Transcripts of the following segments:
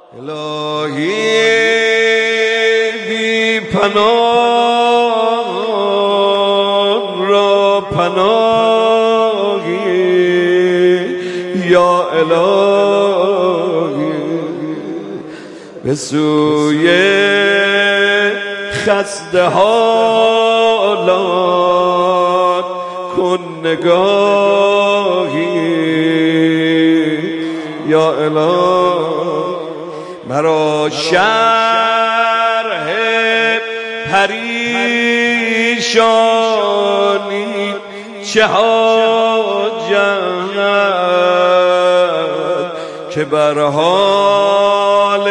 الهی بی پناه را پناهی یا الهی به سوی خسته حالان کن نگاهی یا الهی مرا شرح پریشانی چه حاجت که بر حال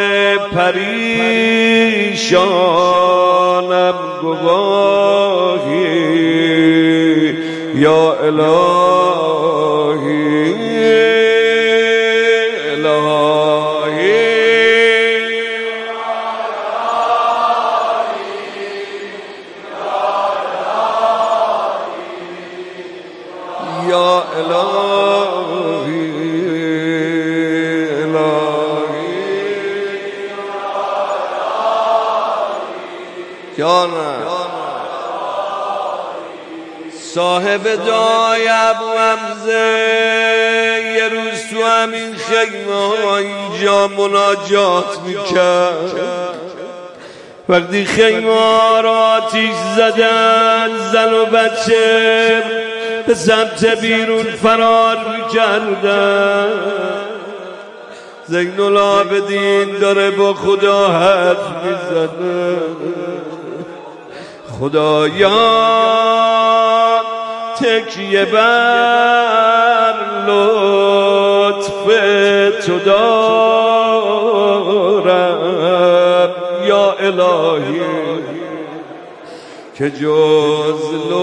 پریشانم گواهی یا الهی یا الهی صاحب دعای ابو حمزه یه روز تو همین خیمه ها اینجا مناجات میکرد. وقتی خیمه ها را آتیش زدن زن و بچه به سمت بیرون فرار میکردن. زین العابدین داره با خدا حرف میزنه. خدایا تکیه بر لطف تو دارم یا الهی که جز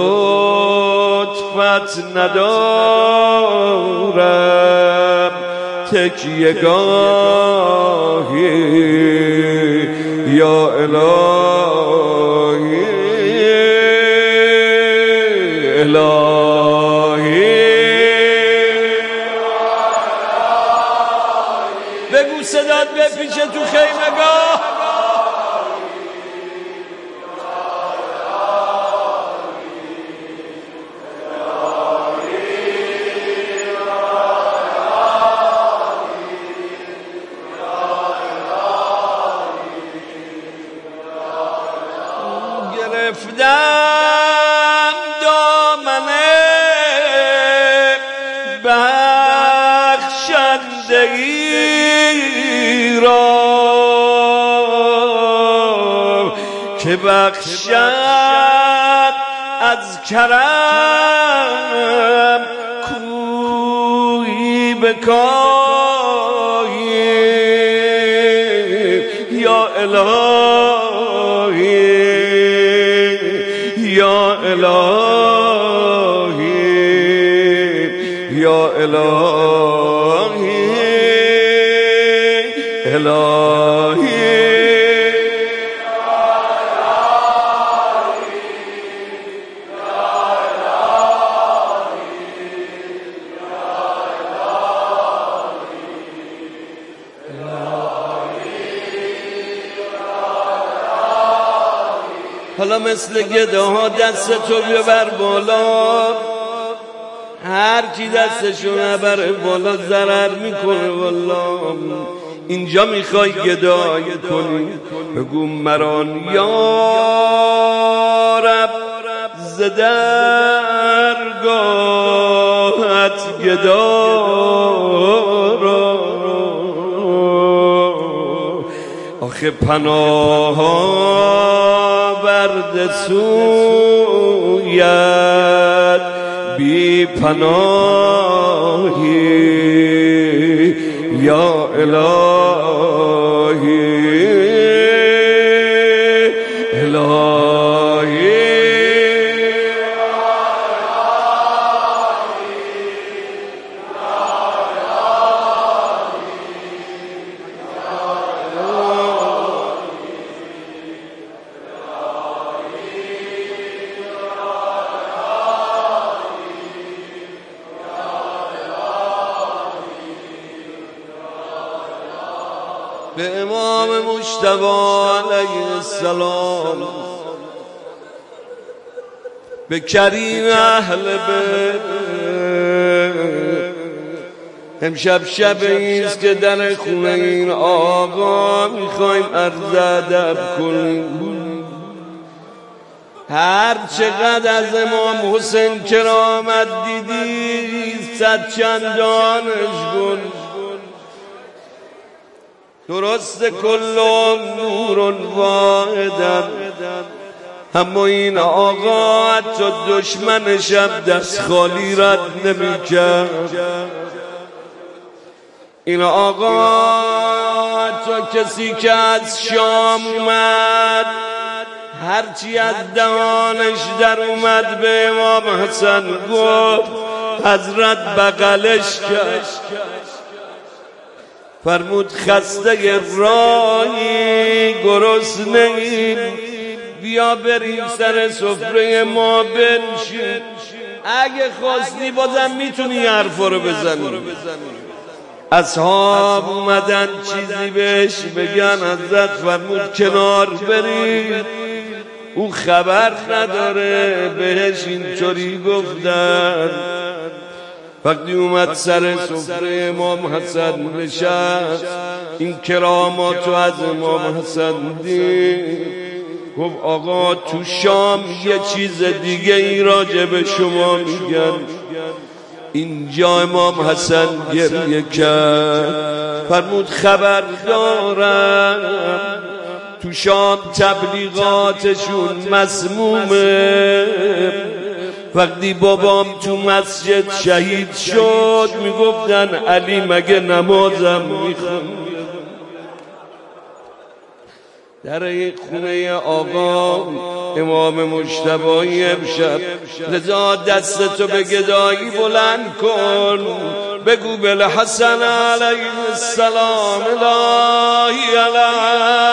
لطفت ندارم تکیه گاهی یا الهی بگو صدات بپیچه تو خیمگاه. گرفتم دامنه بخشندگی را که بخشد از کرم کوی بکاهی یا الهی یا الهی یا الهی الهی حالا مثل گده ها دست تو ببر بالا. هر کی دستشو نبره بالا ضرر میکنه والله. اینجا میخوای گدایی کنی بگو مران یا رب ز درگاهت گدارا. آخه پناه برد سویت بی پناهی یا الهی الهی به امام مجتبی علیه السلام، به کریم اهل بیت. امشب شب ایست که در خونه این آقا میخوایم عرض ادب کنیم. هر چقدر از امام حسین کرامت دیدی صد چندانش گل. درست کلهم نور واحدن، اما این آقا حتی دشمنش هم دست خالی رد نمی‌کرد. این آقا حتی کسی که از شام اومد هرچی از دهانش در اومد به امام حسن گفت، حضرت بغلش کرد، فرمود خسته راهی گرسنه‌ایم، بیا بریم سر سفره ما بنشین. اگه خواستی بازم میتونی حرفا رو بزنی. اصحاب اومدن چیزی بهش بگن، حضرت فرمود کنار برید، او خبر نداره. بهش اینطوری گفتن. وقتی اومد سر سفره امام حسن نشست، این کراماتو از امام حسن دید، گفت آقا تو شام یه چیز دیگه ای راجع به شما میگن. اینجا امام حسن گریه کرد، فرمود خبر دارم تو شام تبلیغاتشون مسمومه. وقتی بابام تو مسجد شهید شد میگفتن علی مگه نمازم میخون. در خونه آقا امام مجتبی امشب، لذا دستتو به گدایی بلند کن، بگو بالحسن علیه السلام الهی علیه